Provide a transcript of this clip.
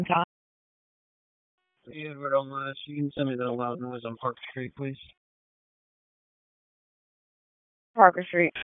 Tom. Edward, you can send me the loud noise on Park Street, please. Parker Street.